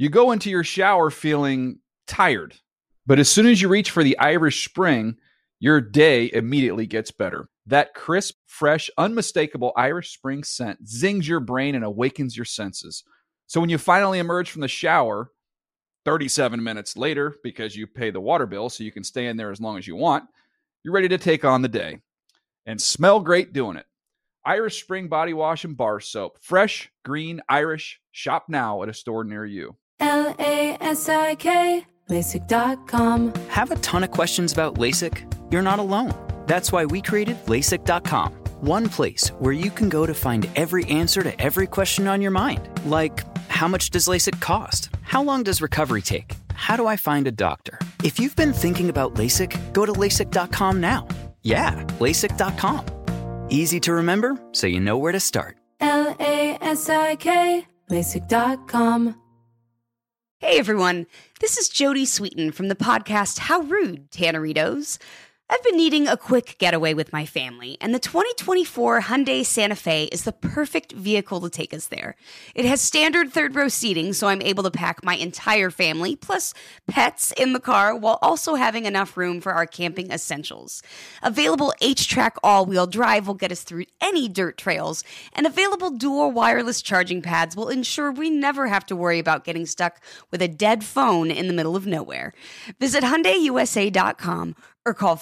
You go into your shower feeling tired, but as soon as you reach for the Irish Spring, your day immediately gets better. That crisp, fresh, unmistakable Irish Spring scent zings your brain and awakens your senses. So when you finally emerge from the shower 37 minutes later, because you pay the water bill so you can stay in there as long as you want, you're ready to take on the day and smell great doing it. Irish Spring Body Wash and Bar Soap. Fresh, green, Irish. Shop now at a store near you. LASIK, LASIK.com. Have a ton of questions about LASIK? You're not alone. That's why we created LASIK.com. One place where you can go to find every answer to every question on your mind. Like, how much does LASIK cost? How long does recovery take? How do I find a doctor? If you've been thinking about LASIK, go to LASIK.com now. Yeah, LASIK.com. Easy to remember, so you know where to start. LASIK, LASIK.com. Hey everyone, this is Jody Sweeten from the podcast How Rude, Tanneritos. I've been needing a quick getaway with my family, and the 2024 Hyundai Santa Fe is the perfect vehicle to take us there. It has standard third-row seating, so I'm able to pack my entire family, plus pets, in the car, while also having enough room for our camping essentials. Available H-Track all-wheel drive will get us through any dirt trails, and available dual wireless charging pads will ensure we never have to worry about getting stuck with a dead phone in the middle of nowhere. Visit HyundaiUSA.com or call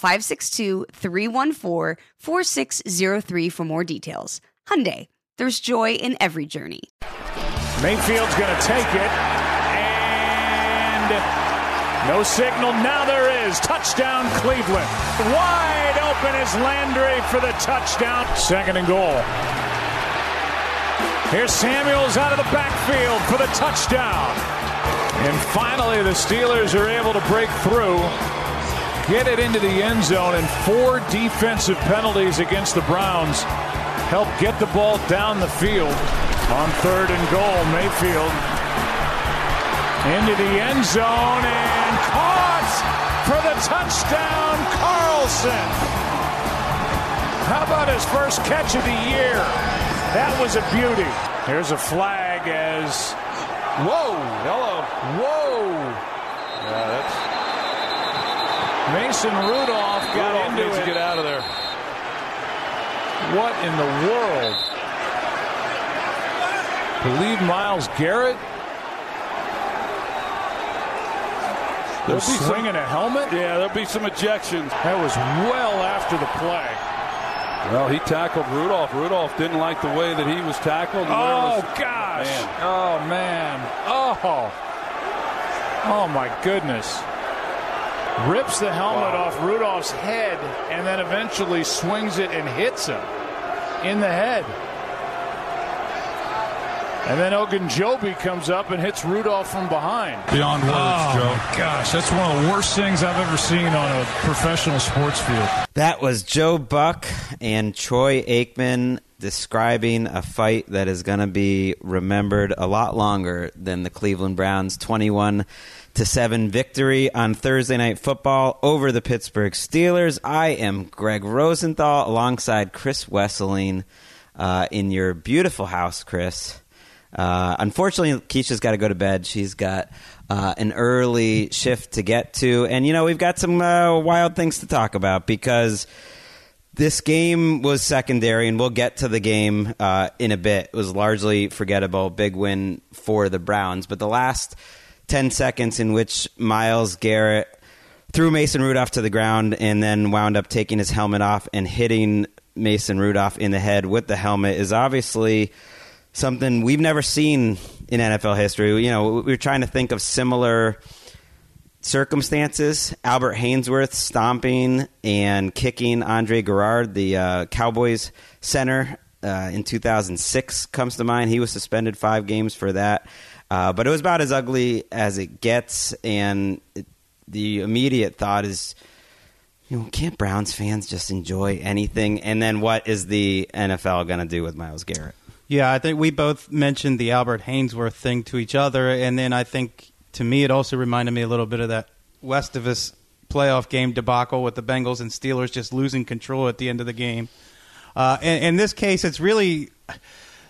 562-314-4603 for more details. Hyundai, there's joy in every journey. Mayfield's going to take it, and no signal. Now there is. Touchdown, Cleveland. Wide open is Landry for the touchdown. 2nd and goal. Here's Samuels out of the backfield for the touchdown. And finally, the Steelers are able to break through, get it into the end zone, and 4 defensive penalties against the Browns help get the ball down the field. On 3rd and goal, Mayfield into the end zone and caught for the touchdown, Carlson. How about his first catch of the year? That was a beauty. Here's a flag as... Whoa! Hello. Whoa! Yeah, that's... Mason Rudolph got into it. To get out of there. What in the world? Believe Myles Garrett? They're swinging a helmet? Yeah, there'll be some ejections. That was well after the play. Well, he tackled Rudolph. Rudolph didn't like the way that he was tackled. Oh, gosh. Man. Oh, man. Oh, my goodness. Rips the helmet off Rudolph's head and then eventually swings it and hits him in the head. And then Ogunjobi comes up and hits Rudolph from behind. Beyond words, Joe. Gosh, that's one of the worst things I've ever seen on a professional sports field. That was Joe Buck and Troy Aikman describing a fight that is going to be remembered a lot longer than the Cleveland Browns' 21-7 victory on Thursday Night Football over the Pittsburgh Steelers. I am Greg Rosenthal alongside Chris Wesseling in your beautiful house, Chris. Unfortunately, Keisha's got to go to bed. She's got an early shift to get to. And, you know, we've got some wild things to talk about because this game was secondary, and we'll get to the game in a bit. It was largely forgettable, big win for the Browns. But the last 10 seconds in which Myles Garrett threw Mason Rudolph to the ground and then wound up taking his helmet off and hitting Mason Rudolph in the head with the helmet is obviously something we've never seen in NFL history. You know, we were trying to think of similar circumstances. Albert Haynesworth stomping and kicking Andre Garrard, the Cowboys center, in 2006 comes to mind. He was suspended 5 games for that. But it was about as ugly as it gets, and the immediate thought is, you know, can't Browns fans just enjoy anything? And then what is the NFL going to do with Myles Garrett? Yeah, I think we both mentioned the Albert Haynesworth thing to each other, and then I think, to me, it also reminded me a little bit of that Westivus playoff game debacle with the Bengals and Steelers just losing control at the end of the game. In this case, it's really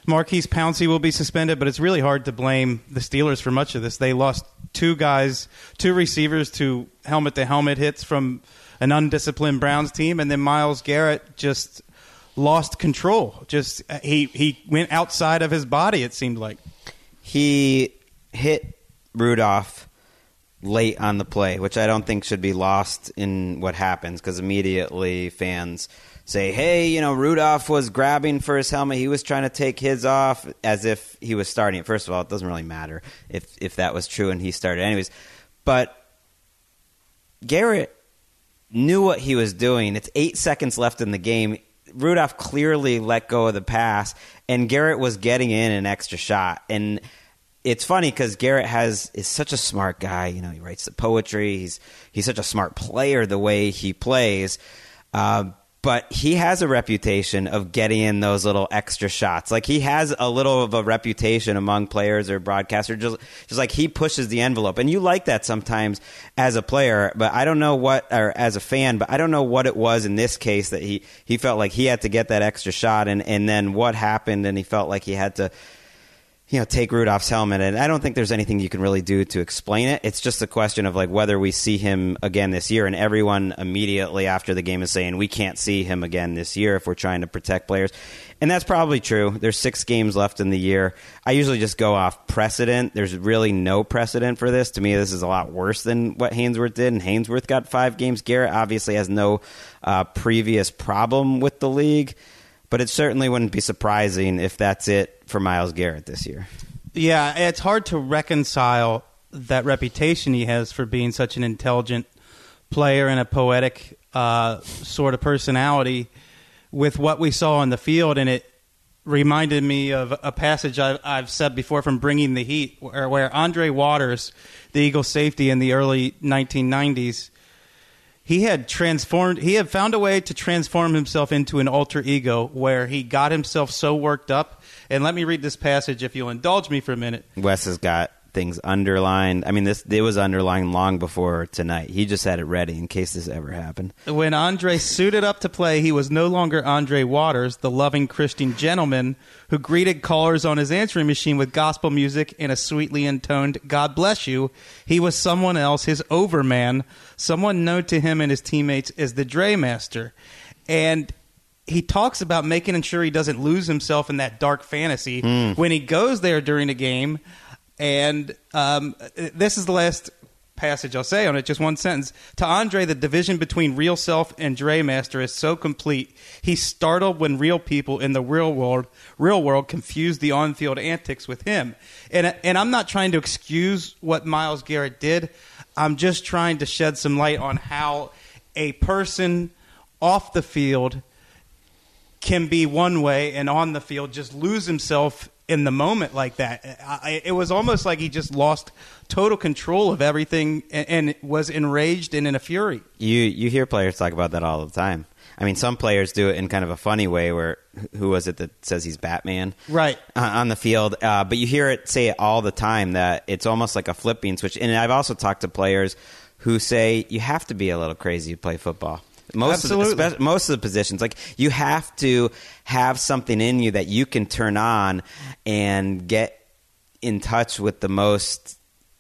Marquise Pouncey will be suspended, but it's really hard to blame the Steelers for much of this. They lost two receivers to helmet-to-helmet hits from an undisciplined Browns team, and then Myles Garrett just lost control. He went outside of his body, it seemed like. He hit Rudolph late on the play, which I don't think should be lost in what happens, because immediately fans say, hey, Rudolph was grabbing for his helmet. He was trying to take his off as if he was starting it. First of all, it doesn't really matter if that was true and he started anyways. But Garrett knew what he was doing. It's 8 seconds left in the game. Rudolph clearly let go of the pass, and Garrett was getting in an extra shot. And it's funny because Garrett is such a smart guy. He writes the poetry. He's such a smart player the way he plays. But he has a reputation of getting in those little extra shots. Like, he has a little of a reputation among players or broadcasters, just like he pushes the envelope. And you like that sometimes as a player, but I don't know or as a fan, but I don't know what it was in this case that he felt like he had to get that extra shot, and then what happened, and he felt like he had to take Rudolph's helmet. And I don't think there's anything you can really do to explain it. It's just a question of whether we see him again this year. And everyone immediately after the game is saying we can't see him again this year if we're trying to protect players. And that's probably true. There's 6 games left in the year. I usually just go off precedent. There's really no precedent for this. To me, this is a lot worse than what Haynesworth did. And Haynesworth got 5 games. Garrett obviously has no previous problem with the league. But it certainly wouldn't be surprising if that's it for Myles Garrett this year. Yeah, it's hard to reconcile that reputation he has for being such an intelligent player and a poetic sort of personality with what we saw on the field. And it reminded me of a passage I've said before from Bringing the Heat, where Andre Waters, the Eagles safety in the early 1990s, he had found a way to transform himself into an alter ego where he got himself so worked up. And let me read this passage if you'll indulge me for a minute. Wes has got things underlined. I mean, it was underlined long before tonight. He just had it ready in case this ever happened. When Andre suited up to play, he was no longer Andre Waters, the loving Christian gentleman who greeted callers on his answering machine with gospel music and a sweetly intoned God bless you. He was someone else, his overman, someone known to him and his teammates as the Dre Master. And he talks about making sure he doesn't lose himself in that dark fantasy when he goes there during a game. And this is the last passage I'll say on it, just one sentence. To Andre, the division between real self and Dre Master is so complete. He's startled when real people in the real world confuse the on-field antics with him. And I'm not trying to excuse what Myles Garrett did. I'm just trying to shed some light on how a person off the field can be one way and on the field just lose himself in the moment like that. It was almost like he just lost total control of everything and was enraged and in a fury. You hear players talk about that all the time. I mean, some players do it in kind of a funny way where, who was it that says he's Batman? Right. On the field. But you hear it say it all the time that it's almost like a flipping switch. And I've also talked to players who say you have to be a little crazy to play football. Most of the positions, like, you have to have something in you that you can turn on and get in touch with the most,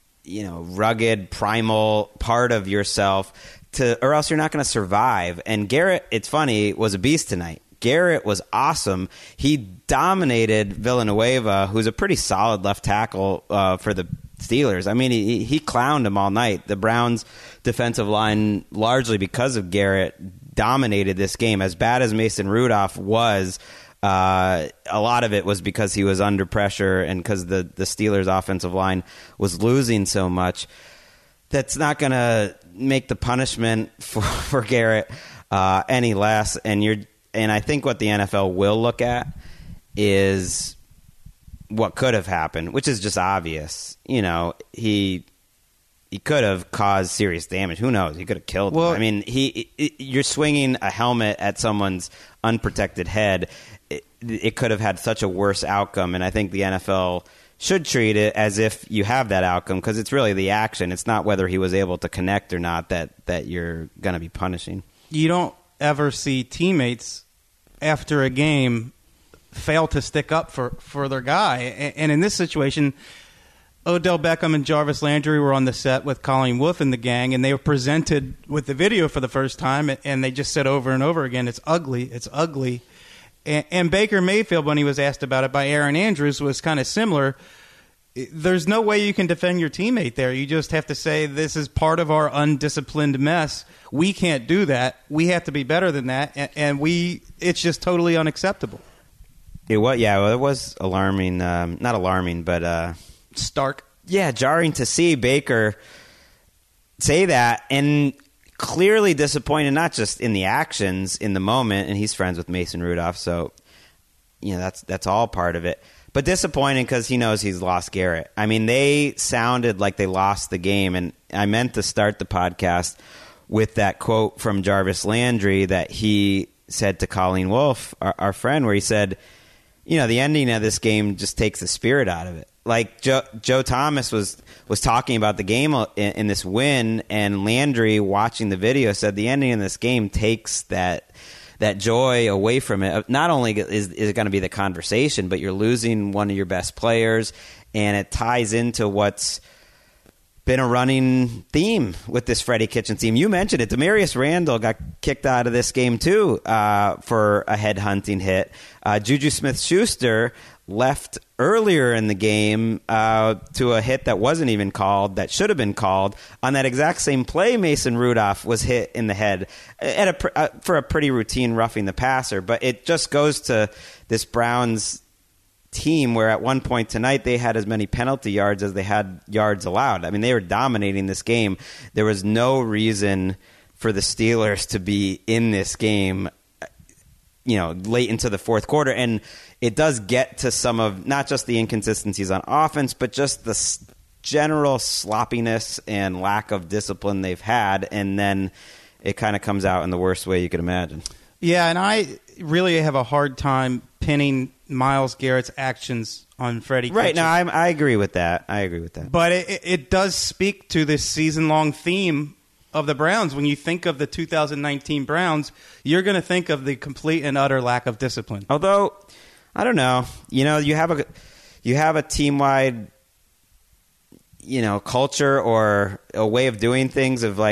rugged, primal part of yourself, or else you're not going to survive. And Garrett, it's funny, was a beast tonight. Garrett was awesome. He dominated Villanueva, who's a pretty solid left tackle for the Steelers. I mean, he clowned him all night. The Browns' defensive line, largely because of Garrett, dominated this game. As bad as Mason Rudolph was, a lot of it was because he was under pressure and because the Steelers' offensive line was losing so much. That's not going to make the punishment for Garrett any less. And I think what the NFL will look at is what could have happened, which is just obvious. He could have caused serious damage. Who knows? He could have killed him. I mean, you're swinging a helmet at someone's unprotected head. It could have had such a worse outcome, and I think the NFL should treat it as if you have that outcome, because it's really the action. It's not whether he was able to connect or not that you're going to be punishing. You don't ever see teammates after a game fail to stick up for their guy. And in this situation, Odell Beckham and Jarvis Landry were on the set with Colleen Wolfe and the gang, and they were presented with the video for the first time, and they just said over and over again, it's ugly, it's ugly. And Baker Mayfield, when he was asked about it by Aaron Andrews, was kind of similar. There's no way you can defend your teammate there. You just have to say, this is part of our undisciplined mess. We can't do that. We have to be better than that, and it's just totally unacceptable. It was alarming. Not alarming, but stark. Yeah, jarring to see Baker say that, and clearly disappointed, not just in the actions in the moment, and he's friends with Mason Rudolph, so that's all part of it. But disappointing because he knows he's lost Garrett. I mean, they sounded like they lost the game, and I meant to start the podcast with that quote from Jarvis Landry that he said to Colleen Wolfe, our friend, where he said, the ending of this game just takes the spirit out of it. Like Joe Thomas was talking about the game in this win, and Landry, watching the video, said the ending of this game takes that joy away from it. Not only is it going to be the conversation, but you're losing one of your best players, and it ties into what's been a running theme with this Freddie Kitchens team. You mentioned it. Demarius Randall got kicked out of this game, too, for a headhunting hit. Juju Smith-Schuster left earlier in the game to a hit that wasn't even called, that should have been called. On that exact same play, Mason Rudolph was hit in the head for a pretty routine roughing the passer. But it just goes to this Browns team where at one point tonight they had as many penalty yards as they had yards allowed. I mean, they were dominating this game. There was no reason for the Steelers to be in this game, late into the fourth quarter. And it does get to some of not just the inconsistencies on offense, but just the general sloppiness and lack of discipline they've had. And then it kind of comes out in the worst way you could imagine. Yeah, and I really have a hard time pinning Myles Garrett's actions on Freddie Kitchens. Right, no, I agree with that. But it does speak to this season-long theme of the Browns. When you think of the 2019 Browns, you're going to think of the complete and utter lack of discipline. Although, I don't know. You have a team-wide, culture or a way of doing things of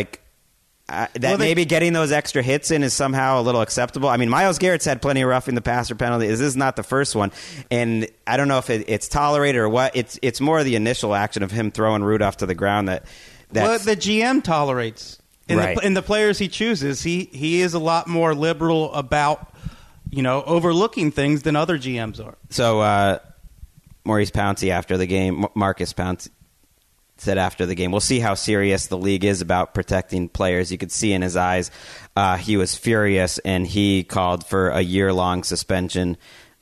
maybe getting those extra hits in is somehow a little acceptable. I mean, Myles Garrett's had plenty of roughing the passer penalties. This is not the first one, and I don't know if it's tolerated or what. It's more the initial action of him throwing Rudolph to the ground that the GM tolerates. Right. In the players he chooses, he is a lot more liberal about overlooking things than other GMs are. So Maurice Pouncey after the game, Marcus Pouncey said after the game, we'll see how serious the league is about protecting players. You could see in his eyes he was furious, and he called for a year-long suspension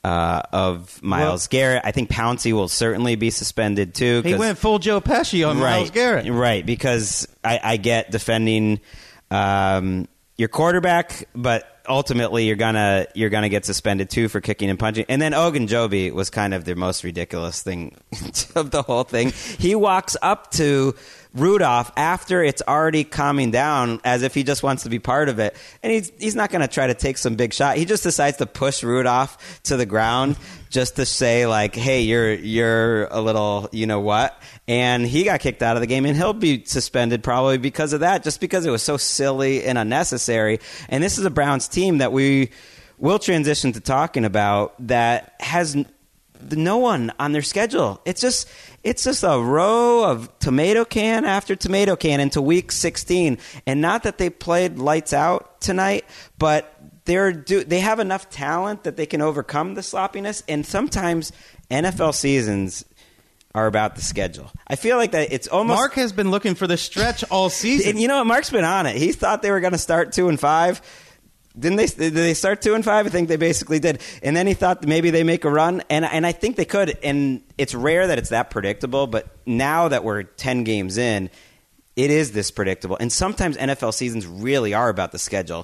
of Myles Garrett. I think Pouncey will certainly be suspended too. He went full Joe Pesci on Myles Garrett. Right, because I get defending your quarterback, but ultimately you're gonna get suspended too for kicking and punching. And then Ogunjobi was kind of the most ridiculous thing of the whole thing. He walks up to Rudolph after it's already calming down, as if he just wants to be part of it, and he's not going to try to take some big shot. He just decides to push Rudolph to the ground just to say hey, you're a little what, and he got kicked out of the game, and he'll be suspended probably because of that, just because it was so silly and unnecessary. And this is a Browns team that we will transition to talking about that has no one on their schedule. It's just a row of tomato can after tomato can into week 16. And not that they played lights out tonight, but they have enough talent that they can overcome the sloppiness. And sometimes NFL seasons are about the schedule. I feel like that it's almost... Mark has been looking for the stretch all season. And Mark's been on it. He thought they were going to start 2-5. Didn't they? Did they start 2-5? I think they basically did. And then he thought that maybe they make a run, and I think they could. And it's rare that it's that predictable, but now that we're 10 games in, it is this predictable. And sometimes NFL seasons really are about the schedule.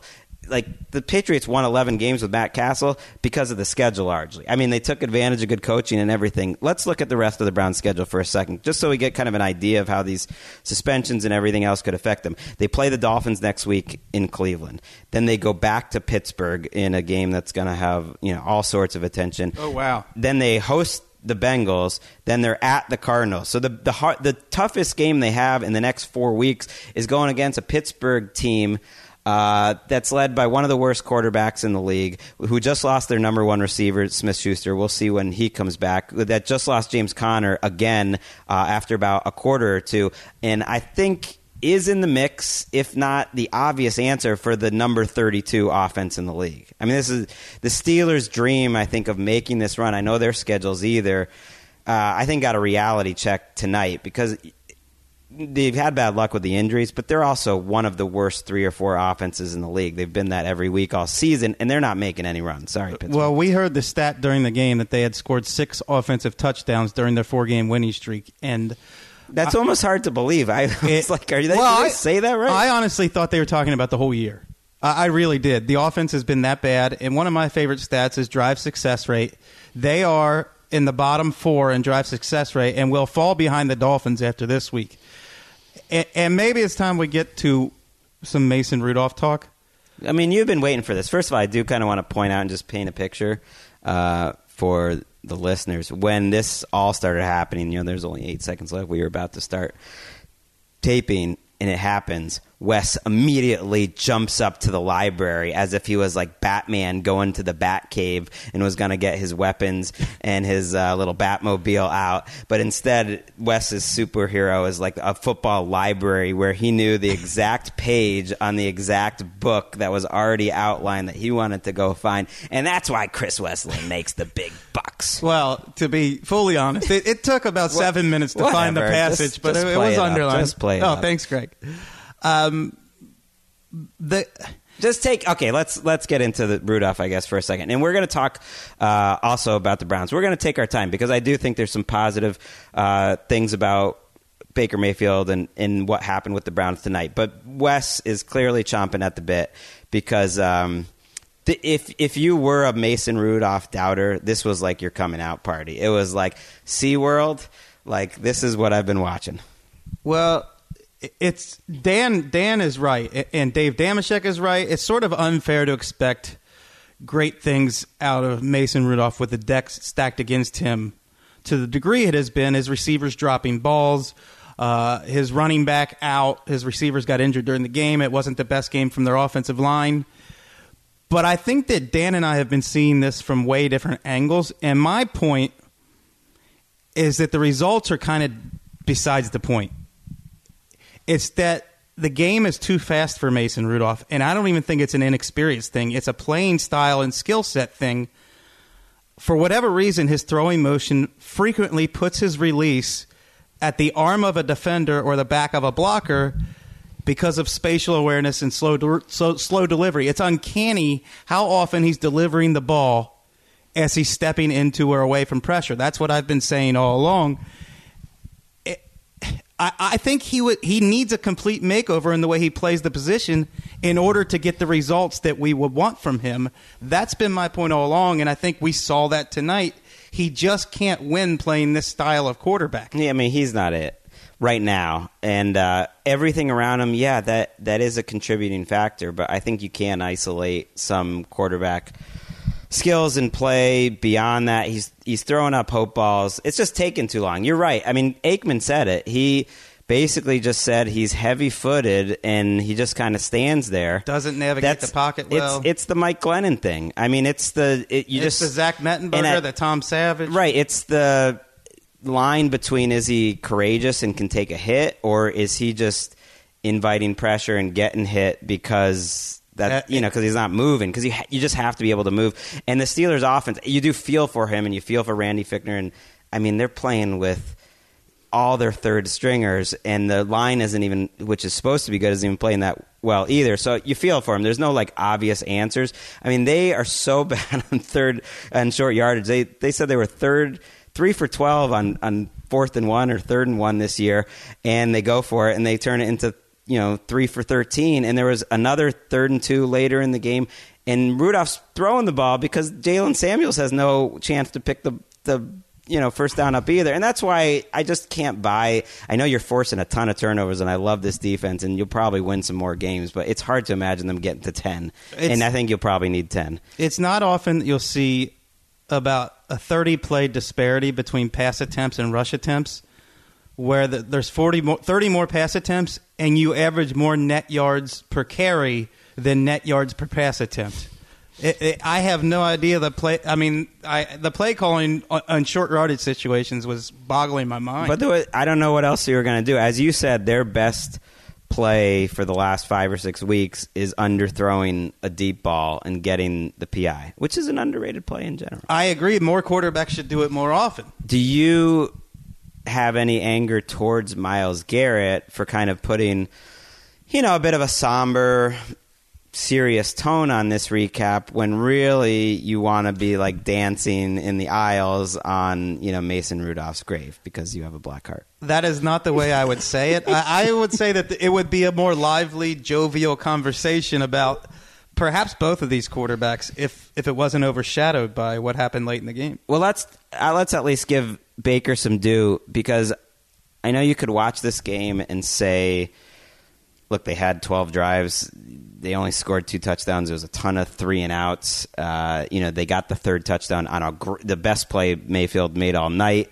like the Patriots won 11 games with Matt Castle because of the schedule largely. I mean, they took advantage of good coaching and everything. Let's look at the rest of the Browns schedule for a second, just so we get kind of an idea of how these suspensions and everything else could affect them. They play the Dolphins next week in Cleveland. Then they go back to Pittsburgh in a game that's going to have, all sorts of attention. Oh, wow. Then they host the Bengals, then they're at the Cardinals. So the toughest game they have in the next 4 weeks is going against a Pittsburgh team that's led by one of the worst quarterbacks in the league, who just lost their number one receiver, Smith-Schuster. We'll see when he comes back. That just lost James Conner again after about a quarter or two. And I think is in the mix, if not the obvious answer for the number 32 offense in the league. I mean, this is the Steelers' dream, I think, of making this run. I know their schedule's either, I think, got a reality check tonight because they've had bad luck with the injuries, but they're also one of the worst 3 or 4 offenses in the league. They've been that every week all season, and they're not making any runs. Sorry, Pittsburgh. Well, we heard the stat during the game that they had scored 6 offensive touchdowns during their 4-game winning streak, and that's almost hard to believe. It's like, are they say that right? I honestly thought they were talking about the whole year. I really did. The offense has been that bad, and one of my favorite stats is drive success rate. They are in the bottom 4 in drive success rate, and will fall behind the Dolphins after this week. And maybe it's time we get to some Mason Rudolph talk. I mean, you've been waiting for this. First of all, I do kind of want to point out and just paint a picture for the listeners. When this all started happening, there's only 8 seconds left. We were about to start taping, and it happens. Wes immediately jumps up to the library as if he was like Batman going to the Batcave and was going to get his weapons and his little Batmobile out. But instead, Wes's superhero is like a football library where he knew the exact page on the exact book that was already outlined that he wanted to go find. And that's why Chris Wesseling makes the big bucks. Well, to be fully honest, it took about 7 minutes to find the passage, but it was underlined. Just play it Oh, up. thanks, Greg. Let's get into the Rudolph, I guess, for a second. And we're going to talk also about the Browns. We're going to take our time because I do think there's some positive things about Baker Mayfield and what happened with the Browns tonight. But Wes is clearly chomping at the bit because if you were a Mason Rudolph doubter, this was like your coming out party. It was like SeaWorld. Like, this is what I've been watching. Well, it's Dan is right, and Dave Damashek is right. It's sort of unfair to expect great things out of Mason Rudolph with the deck stacked against him. To the degree it has been, his receivers dropping balls, his running back out, his receivers got injured during the game. It wasn't the best game from their offensive line. But I think that Dan and I have been seeing this from way different angles, and my point is that the results are kind of besides the point. It's that the game is too fast for Mason Rudolph, and I don't even think it's an inexperienced thing. It's a playing style and skill set thing. For whatever reason, his throwing motion frequently puts his release at the arm of a defender or the back of a blocker because of spatial awareness and slow delivery. It's uncanny how often he's delivering the ball as he's stepping into or away from pressure. That's what I've been saying all along. I think he needs a complete makeover in the way he plays the position in order to get the results that we would want from him. That's been my point all along, and I think we saw that tonight. He just can't win playing this style of quarterback. Yeah, I mean, he's not it right now. And everything around him, yeah, that is a contributing factor, but I think you can isolate some quarterback skills and play beyond that. He's throwing up hope balls. It's just taking too long. You're right. I mean, Aikman said it. He basically just said he's heavy-footed and he just kind of stands there. Doesn't navigate the pocket well. It's the Mike Glennon thing. I mean, it's the Zach Mettenberger, the Tom Savage. Right. It's the line between is he courageous and can take a hit, or is he just inviting pressure and getting hit because because he's not moving, because you just have to be able to move. And the Steelers' offense, you do feel for him, and you feel for Randy Fichtner. And I mean, they're playing with all their third stringers, and the line isn't even, which is supposed to be good, isn't even playing that well either. So you feel for him. There's no obvious answers. I mean, they are so bad on third and short yardage. They said they were 3 for 12 on 4th and 1 or 3rd and 1 this year, and they go for it and they turn it into 3 for 13, and there was another 3rd and 2 later in the game, and Rudolph's throwing the ball because Jalen Samuels has no chance to pick the first down up either. And that's why I just can't buy. I know you're forcing a ton of turnovers, and I love this defense, and you'll probably win some more games, but it's hard to imagine them getting to 10. And I think you'll probably need 10. It's not often that you'll see about a 30-play disparity between pass attempts and rush attempts, where there's 30 more pass attempts, and you average more net yards per carry than net yards per pass attempt. I have no idea the play. I mean, the play calling on short yardage situations was boggling my mind. But I don't know what else you were going to do. As you said, their best play for the last 5 or 6 weeks is underthrowing a deep ball and getting the PI, which is an underrated play in general. I agree. More quarterbacks should do it more often. Do you have any anger towards Myles Garrett for kind of putting, a bit of a somber, serious tone on this recap when really you want to be like dancing in the aisles on Mason Rudolph's grave because you have a black heart? That is not the way I would say it. I would say that it would be a more lively, jovial conversation about perhaps both of these quarterbacks if it wasn't overshadowed by what happened late in the game. Well, let's at least give Baker some due, because I know you could watch this game and say, look, they had 12 drives. They only scored 2 touchdowns. There was a ton of 3-and-outs. They got the 3rd touchdown on the best play Mayfield made all night,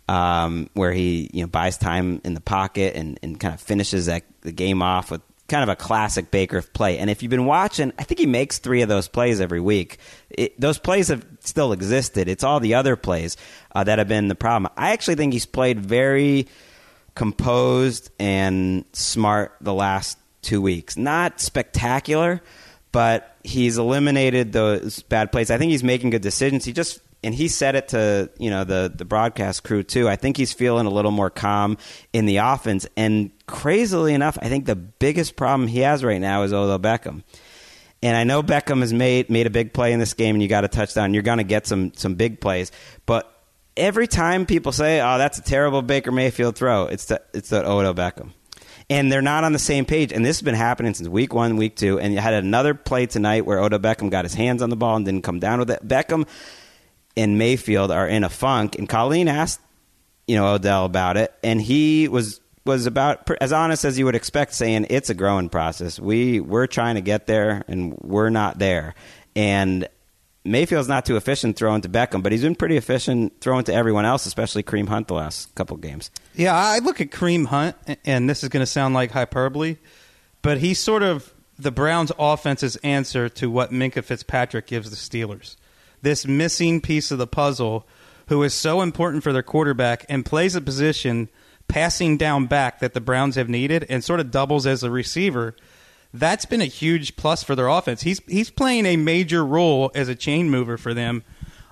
where he buys time in the pocket and kind of finishes the game off with kind of a classic Baker play. And if you've been watching, I think he makes 3 of those plays every week. Those plays have still existed. It's all the other plays that have been the problem. I actually think he's played very composed and smart the last 2 weeks. Not spectacular, but he's eliminated those bad plays. I think he's making good decisions. He said it to the broadcast crew too. I think he's feeling a little more calm in the offense. And crazily enough, I think the biggest problem he has right now is Odell Beckham. And I know Beckham has made a big play in this game, and you got a touchdown. You're going to get some big plays, but every time people say, "Oh, that's a terrible Baker Mayfield throw," it's the Odell Beckham. And they're not on the same page. And this has been happening since week 1, week 2. And you had another play tonight where Odell Beckham got his hands on the ball and didn't come down with it. Beckham and Mayfield are in a funk. And Colleen asked, Odell about it. And he was about as honest as you would expect, saying it's a growing process. We're trying to get there, and we're not there. And Mayfield's not too efficient throwing to Beckham, but he's been pretty efficient throwing to everyone else, especially Kareem Hunt the last couple games. Yeah, I look at Kareem Hunt, and this is going to sound like hyperbole, but he's sort of the Browns' offense's answer to what Minkah Fitzpatrick gives the Steelers. This missing piece of the puzzle who is so important for their quarterback and plays a position passing down back that the Browns have needed and sort of doubles as a receiver. That's been a huge plus for their offense. He's playing a major role as a chain mover for them,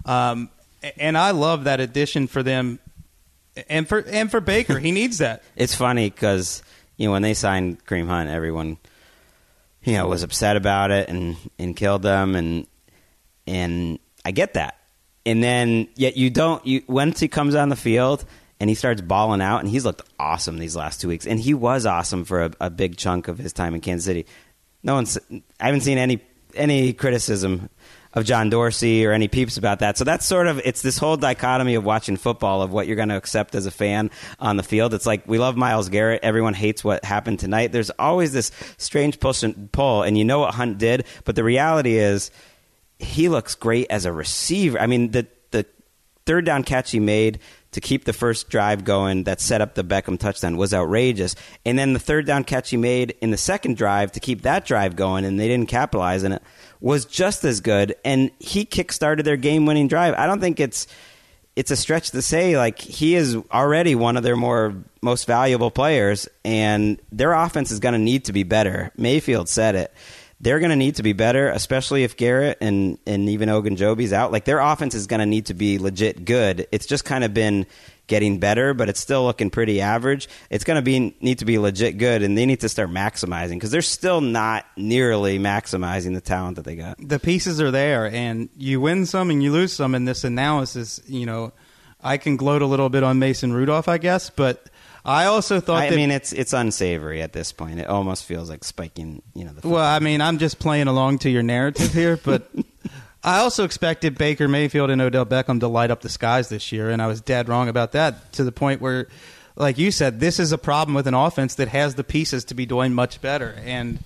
and I love that addition for them, and for Baker. He needs that. It's funny because when they signed Kareem Hunt, everyone was upset about it and killed them, and I get that. And then yet once he comes on the field and he starts balling out, and he's looked awesome these last 2 weeks. And he was awesome for a big chunk of his time in Kansas City. I haven't seen any criticism of John Dorsey or any peeps about that. So that's it's this whole dichotomy of watching football, of what you're going to accept as a fan on the field. It's like, we love Myles Garrett. Everyone hates what happened tonight. There's always this strange push and pull, and you know what Hunt did. But the reality is he looks great as a receiver. I mean, the 3rd down catch he made to keep the first drive going that set up the Beckham touchdown was outrageous. And then the 3rd down catch he made in the second drive to keep that drive going, and they didn't capitalize on it, was just as good. And he kickstarted their game-winning drive. I don't think it's a stretch to say, like, he is already one of their most valuable players, and their offense is going to need to be better. Mayfield said it. They're going to need to be better, especially if Garrett and even Ogunjobi's out. Like, their offense is going to need to be legit good. It's just kind of been getting better, but it's still looking pretty average. It's going to need to be legit good, and they need to start maximizing, because they're still not nearly maximizing the talent that they got. The pieces are there, and you win some and you lose some in this analysis. I can gloat a little bit on Mason Rudolph, I guess, but I also thought I mean, it's unsavory at this point. It almost feels like spiking, Well, I mean, I'm just playing along to your narrative here, but I also expected Baker Mayfield and Odell Beckham to light up the skies this year, and I was dead wrong about that, to the point where, like you said, this is a problem with an offense that has the pieces to be doing much better. And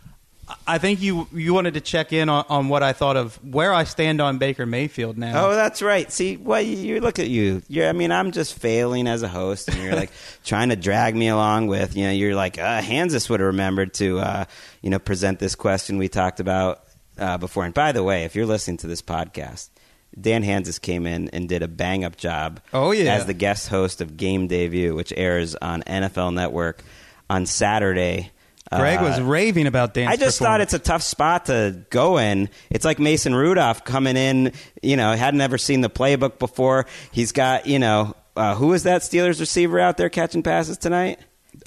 I think you wanted to check in on what I thought of where I stand on Baker Mayfield now. Oh, that's right. See, well, you look at you. I'm just failing as a host, and you're like trying to drag me along with, you're like, Hansis would have remembered to, present this question we talked about before. And by the way, if you're listening to this podcast, Dan Hansis came in and did a bang-up job as the guest host of Game Debut, which airs on NFL Network on Saturday. Greg was raving about Dan's I just thought it's a tough spot to go in. It's like Mason Rudolph coming in, hadn't ever seen the playbook before. He's got, who is that Steelers receiver out there catching passes tonight?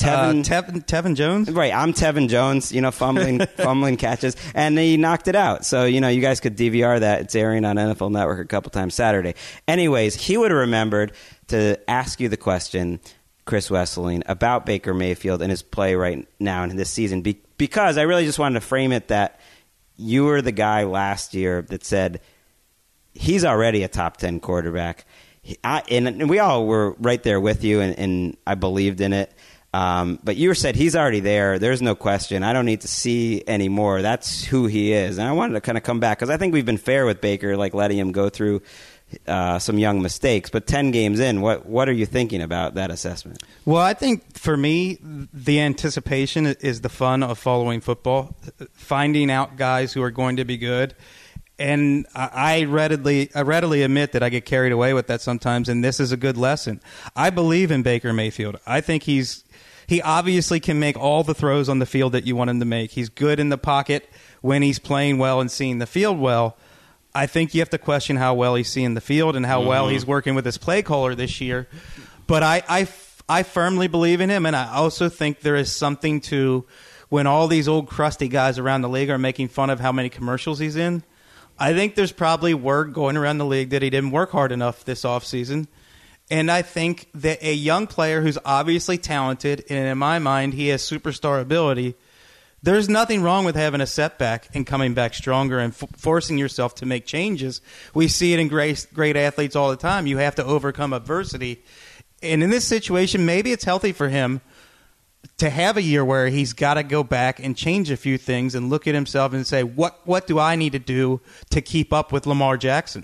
Tevin Jones? Right, I'm Tevin Jones, fumbling catches, and he knocked it out. So, you guys could DVR that. It's airing on NFL Network a couple times Saturday. Anyways, he would have remembered to ask you the question, Chris Wesseling, about Baker Mayfield and his play right now in this season, because I really just wanted to frame it that you were the guy last year that said he's already a top 10 quarterback. And we all were right there with you, and I believed in it. But you said he's already there. There's no question. I don't need to see anymore. That's who he is. And I wanted to kind of come back because I think we've been fair with Baker, like letting him go through some young mistakes. But 10 games in, what are you thinking about that assessment? Well, I think for me, the anticipation is the fun of following football, finding out guys who are going to be good. And I readily admit that I get carried away with that sometimes, and this is a good lesson. I believe in Baker Mayfield. I think he obviously can make all the throws on the field that you want him to make. He's good in the pocket when he's playing well and seeing the field well. I think you have to question how well he's seeing the field and how well he's working with his play caller this year. But I firmly believe in him, and I also think there is something to when all these old crusty guys around the league are making fun of how many commercials he's in. I think there's probably word going around the league that he didn't work hard enough this offseason. And I think that a young player who's obviously talented, and in my mind he has superstar ability, there's nothing wrong with having a setback and coming back stronger and forcing yourself to make changes. We see it in great athletes all the time. You have to overcome adversity. And in this situation, maybe it's healthy for him to have a year where he's got to go back and change a few things and look at himself and say, what do I need to do to keep up with Lamar Jackson?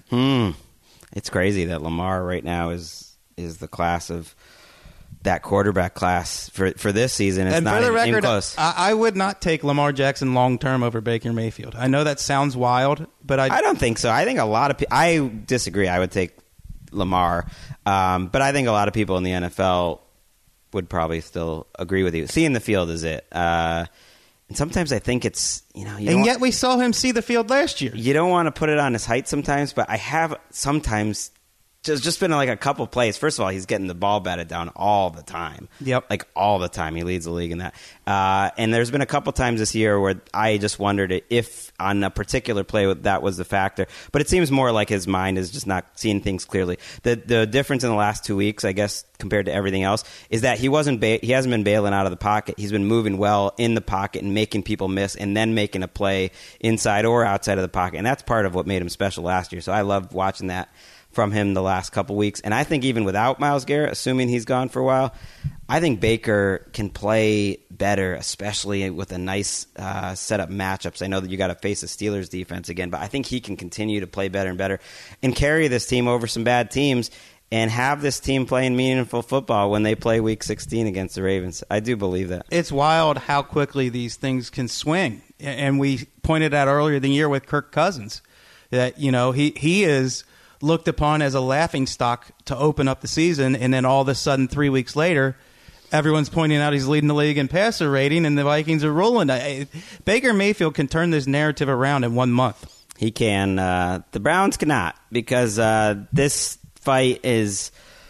It's crazy that Lamar right now is the class of that quarterback class for this season. It's and not for the record, even close. I would not take Lamar Jackson long-term over Baker Mayfield. I know that sounds wild, but I don't think so. I think a lot of people – I disagree. I would take Lamar. But I think a lot of people in the NFL would probably still agree with you. Seeing the field is it. And sometimes I think it's – and yet we saw him see the field last year. You don't want to put it on his height sometimes, but I have sometimes – just been like a couple plays. First of all, he's getting the ball batted down all the time. Yep. Like all the time. He leads the league in that. And there's been a couple times this year where I just wondered if on a particular play that was the factor. But it seems more like his mind is just not seeing things clearly. The difference in the last 2 weeks, I guess, compared to everything else, is that he hasn't been bailing out of the pocket. He's been moving well in the pocket and making people miss and then making a play inside or outside of the pocket. And that's part of what made him special last year. So I love watching that from him the last couple weeks. And I think even without Myles Garrett, assuming he's gone for a while, I think Baker can play better, especially with a nice set-up matchups. I know that you got to face the Steelers defense again, but I think he can continue to play better and better and carry this team over some bad teams and have this team playing meaningful football when they play Week 16 against the Ravens. I do believe that. It's wild how quickly these things can swing. And we pointed out earlier in the year with Kirk Cousins that, he is looked upon as a laughingstock to open up the season, and then all of a sudden 3 weeks later, everyone's pointing out he's leading the league in passer rating, and the Vikings are rolling. Baker Mayfield can turn this narrative around in 1 month. He can. The Browns cannot, because this fight is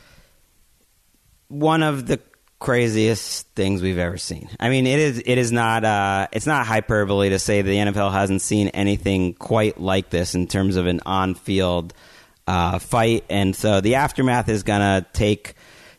one of the craziest things we've ever seen. I mean, it is not it's not hyperbole to say the NFL hasn't seen anything quite like this in terms of an on-field fight, and so the aftermath is gonna take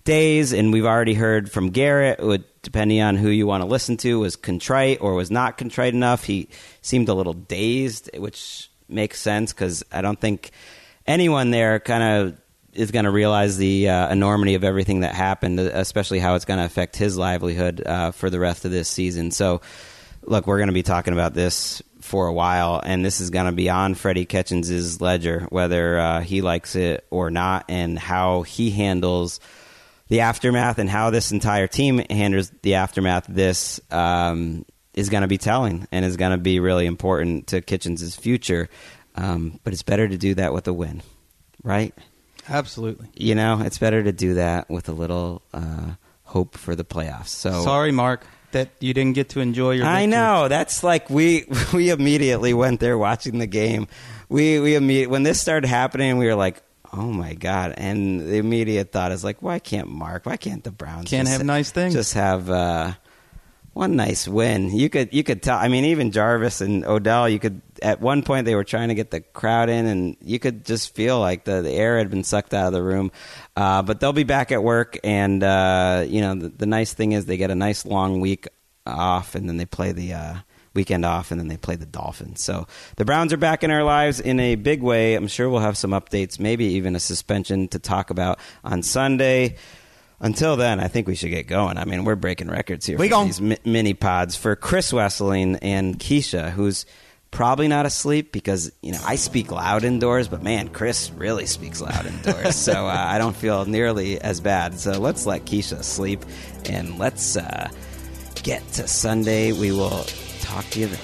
days, and we've already heard from Garrett, who, depending on who you want to listen to, was contrite or was not contrite enough. He seemed a little dazed, which makes sense because I don't think anyone there kind of is going to realize the enormity of everything that happened, especially how it's going to affect his livelihood for the rest of this season. So, look, we're going to be talking about this for a while, and this is going to be on Freddie Kitchens' ledger, whether he likes it or not, and how he handles the aftermath and how this entire team handles the aftermath. This is going to be telling and is going to be really important to Kitchens' future. But it's better to do that with a win, right? Absolutely. You know, it's better to do that with a little hope for the playoffs. So sorry, Mark, that you didn't get to enjoy your victory. I know. That's like we immediately went there watching the game. We immediately, when this started happening, we were like, oh my God. And the immediate thought is like, why can't the Browns have nice things? Just have one nice win. You could tell. I mean, even Jarvis and Odell, you could, at one point they were trying to get the crowd in, and you could just feel like the air had been sucked out of the room. But they'll be back at work, and the nice thing is they get a nice long week off, and then they play the weekend off, and then they play the Dolphins. So the Browns are back in our lives in a big way. I'm sure we'll have some updates, maybe even a suspension to talk about on Sunday. Until then, I think we should get going. I mean, we're breaking records here for these mini pods. For Chris Wesseling and Keisha, who's probably not asleep because, I speak loud indoors, but man, Chris really speaks loud indoors. So I don't feel nearly as bad. So let's let Keisha sleep, and let's get to Sunday. We will talk to you then.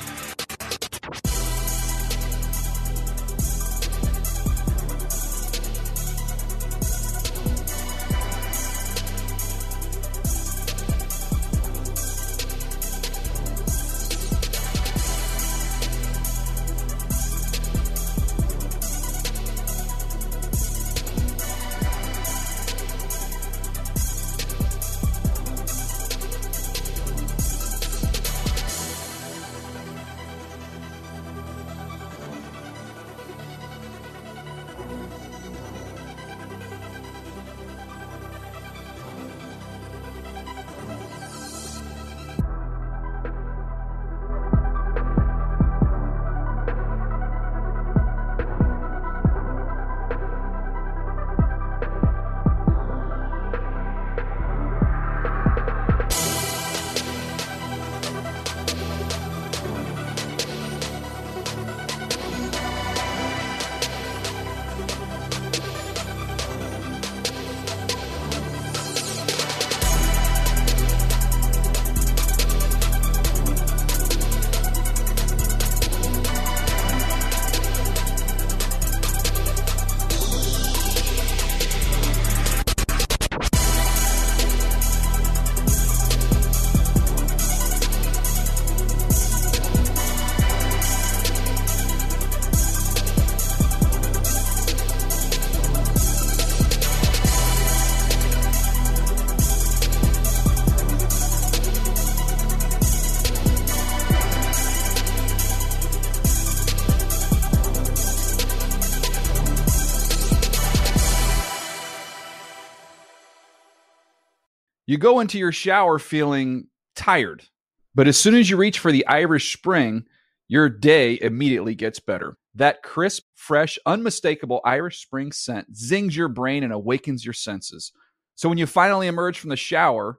You go into your shower feeling tired, but as soon as you reach for the Irish Spring, your day immediately gets better. That crisp, fresh, unmistakable Irish Spring scent zings your brain and awakens your senses. So when you finally emerge from the shower,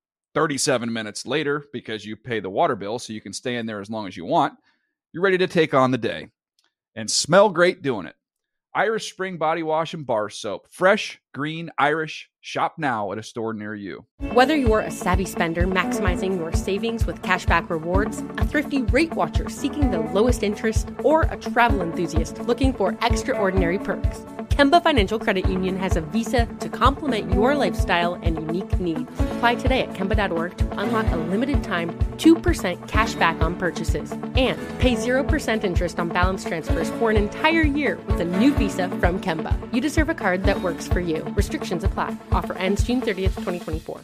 37 minutes later, because you pay the water bill so you can stay in there as long as you want, you're ready to take on the day and smell great doing it. Irish Spring Body Wash and Bar Soap. Fresh, green, Irish. Shop now at a store near you. Whether you're a savvy spender maximizing your savings with cashback rewards, a thrifty rate watcher seeking the lowest interest, or a travel enthusiast looking for extraordinary perks, Kemba Financial Credit Union has a visa to complement your lifestyle and unique needs. Apply today at Kemba.org to unlock a limited time 2% cash back on purchases and pay 0% interest on balance transfers for an entire year with a new visa from Kemba. You deserve a card that works for you. Restrictions apply. Offer ends June 30th, 2024.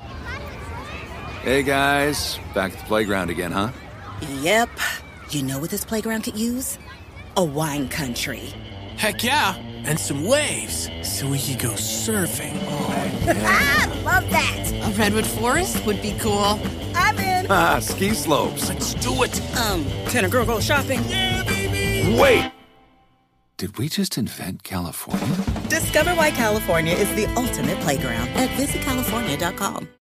Hey guys, back at the playground again, huh? Yep. You know what this playground could use? A wine country. Heck yeah, and some waves so we could go surfing. Oh, yeah. Love that. A redwood forest would be cool. I'm in. Ski slopes. Let's do it. Can a girl go shopping? Yeah, baby. Wait. Did we just invent California? Discover why California is the ultimate playground at visitcalifornia.com.